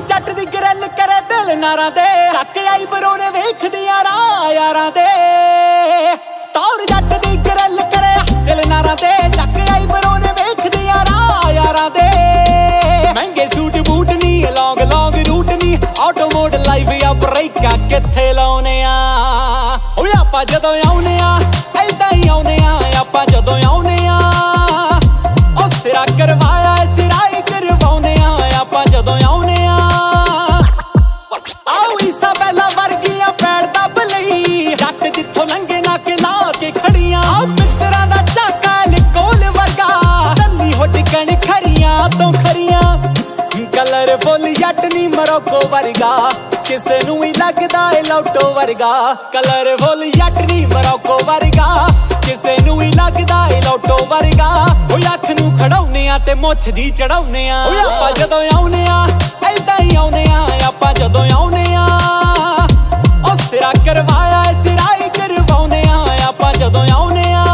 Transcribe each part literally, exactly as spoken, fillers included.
ਜੱਟ ਦੀ ਗਰਲ ਕਰੇ ਦਿਲ ਨਾਰਾਂ ਦੇ ਚੱਕ ਆਈ ਬਰੋ ਨੇ ਵੇਖਦੀਆਂ ਰਾਹ ਯਾਰਾਂ ਦੇ ਤੌਰ ਜੱਟ ਦੀ ਗਰਲ ਕਰੇ ਦਿਲ ਨਾਰਾਂ ਦੇ ਚੱਕ ਆਈ ਬਰੋ ਨੇ ਵੇਖਦੀਆਂ ਰਾਹ ਯਾਰਾਂ ਦੇ ਮਹਿੰਗੇ ਸੂਟ ਬੂਟ ਨੀ ਲੌਂਗ ਲੌਂਗ ਰੂਟ ਨੀ ਆਟੋ ਮੋਡ ਲਾਈਫ ਆ ਬ੍ਰੇਕਾਂ ਕਿੱਥੇ ਲਾਉਨੇ ਆ ਓਏ ਆਪਾਂ ਜਦੋਂ ਆਉਨੇ ਆ ਐਦਾਂ ਹੀ ਆਉਨੇ ਆ ਆਪਾਂ ਜਦੋਂ ਆਉਨੇ ਆ ਉਹ ਸਿਰਾ ਕਰਵਾਇਆ ਸਿਰਾ ਹੀ ਕਰਵਾਉਨੇ ਆ ਆਪਾਂ ਜਦੋਂ ਆਉਨੇ ਆ ਆਓ ਇਸਾ ਪਹਿਲਾ ਵਰਗੀਆਂ ਪੈੜ ਦੱਬ ਲਈ ਜੱਟ ਜਿੱਥੋਂ ਲੰਘੇ ਨਾ ਕੇ ਲਾ ਕੇ ਖੜੀਆਂ ਆ ਮਿੱਤਰਾਂ ਦਾ ਝਾਕਾ ਲਿਕੋਲ ਵਰਗਾ ਟੱਲੀ ਹੁੱਡ ਕਣ ਖਰੀਆਂ ਤੋਂ ਖਰੀਆਂ ਕਲਰ ਫੁੱਲ ਜੱਟ ਨੀ ਮਰੋਕੋ ਵਰਗਾ ਕਿਸੇ ਨੂੰ ਹੀ ਲੱਗਦਾ ਏ ਲੋਟੋ ਵਰਗਾ ਕਲਰ ਫੁੱਲ ਜੱਟ ਨੀ ਮਰੋਕੋ ਵਰਗਾ ਕਿਸੇ ਨੂੰ ਹੀ ਲੱਗਦਾ ਏ ਲੋਟੋ ਵਰਗਾ ਓਏ ਅੱਖ ਨੂੰ ਖੜਾਉਨੇ ਆ ਤੇ ਮੁੱਛ ਦੀ ਚੜਾਉਨੇ ਆ ਓਏ ਆਪਾਂ ਜਦੋਂ ਆਉਨੇ ਆ ਐਦਾਂ ਹੀ ਆਉਨੇ ਆ ਆਪਾਂ ਜਦੋਂ ਆਉਨੇ ਆ ਉਹ ਸਿਰਾ ਕਰਵਾਇਆ ਸਿਰਾ ਹੀ ਕਰਵਾਉਨੇ ਆ ਆਪਾਂ ਜਦੋਂ ਆਉਨੇ ਆ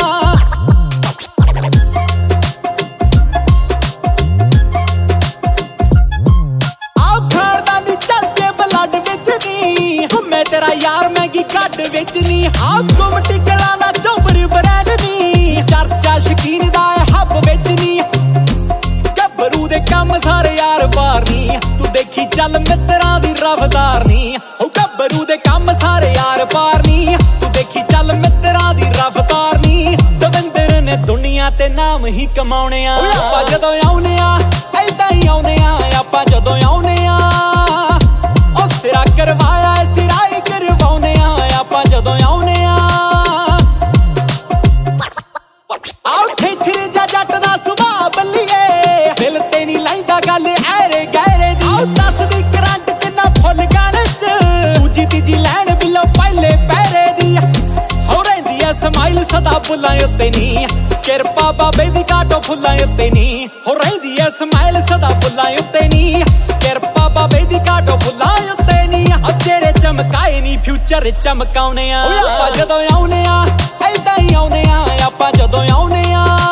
ਤੇਰਾ ਯਾਰ ਮਹਿੰਗੀ ਕੱਢ ਵਿੱਚ ਨੀ ਹਾਂ ਗੁੰਮ ਟਿਕਲਾਂ ਦਾ ਚੋਬਰ ਬ੍ਰਾਂਡ ਨੀ ਚਰਚਾ ਸ਼ਕੀਨ ਦਾ ਹੱਬ ਵਿੱਚ ਨੀ ਗੱਭਰੂ ਦੇ ਕੰਮ ਸਾਰੇ ਯਾਰ ਬਾਰ ਨੀ ਤੂੰ ਦੇਖੀ ਚੱਲ ਮਿੱਤਰਾਂ ਦੀ ਰਫਤਾਰ ਨੀ ਹੋ ਗੱਭਰੂ ਦੇ ਕੰਮ ਸਾਰੇ ਯਾਰ ਬਾਰ ਨੀ ਤੂੰ ਦੇਖੀ ਚੱਲ ਮਿੱਤਰਾਂ ਦੀ ਰਫਤਾਰ ਨੀ ਦਵਿੰਦਰ ਨੇ ਦੁਨੀਆ ਤੇ ਨਾਮ ਹੀ ਕਮਾਉਣੇ ਆ ਆਪਾਂ ਜਦੋਂ ਆਉਨੇ ਆ ਐਦਾਂ ਹੀ ਆਉਨੇ ਆ ਆਪਾਂ ਜਦੋਂ ਆਉਨੇ ਆ ਉਹ ਸਿਰਾ ਕਰਵਾਇਆ ਸਿਰਾ ਹੀ ਕਰਵਾਉਨੇ ਆ ਆਪਾਂ ਜਦੋਂ ਆਉਨੇ ਆ ਆਉ ਠੇਠਰ ਜਾ ਜੱਟ ਦਾ ਸੁਭਾਅ ਬੱਲੀਏ ਦਿਲ ਤੇ ਨਹੀਂ ਲੈਂਦਾ ਗੱਲ ਐਰੇ ਗਹਿਰੇ ਦੀ ਆਉ ਦੱਸਦੀ ਕਰੰਟ ਕਿੰਨਾ ਫੁੱਲ ਗਾਣੇ ਚ ਦੂਜੀ ਤੀਜੀ ਲੈਣ ਬਿਲੋ ਪਹਿਲੇ ਪਹਿਰੇ ਦੀ ਹੋ ਰਹਿੰਦੀ ਐ ਸਮਾਈਲ ਸਦਾ ਬੁੱਲਾਂ ਉੱਤੇ ਨੀ ਕਿਰਪਾ ਬਾਬੇ ਦੀ ਕਾਟੋ ਫੁੱਲਾਂ ਉੱਤੇ ਨੀ ਹੋ ਰਹਿੰਦੀ ਐ ਸਮਾਈਲ ਸਦਾ ਬੁੱਲਾਂ ਉੱਤੇ ਨੀ ਕਿਰਪਾ ਬਾਬੇ ਦੀ ਕਾਟੋ ਫੁੱਲਾਂ ਉੱਤੇ ਨੀ ਤੇਰੇ ਚਮਕਾਏ ਨੀ ਫਿਊਚਰ ਚਮਕਾਉਨੇ ਆ ਆਪਾਂ ਜਦੋਂ ਆਉਨੇ ਆ ਐਦਾਂ ਹੀ ਆਉਨੇ ਆ ਆਪਾਂ ਜਦੋਂ ਆਉਨੇ ਆ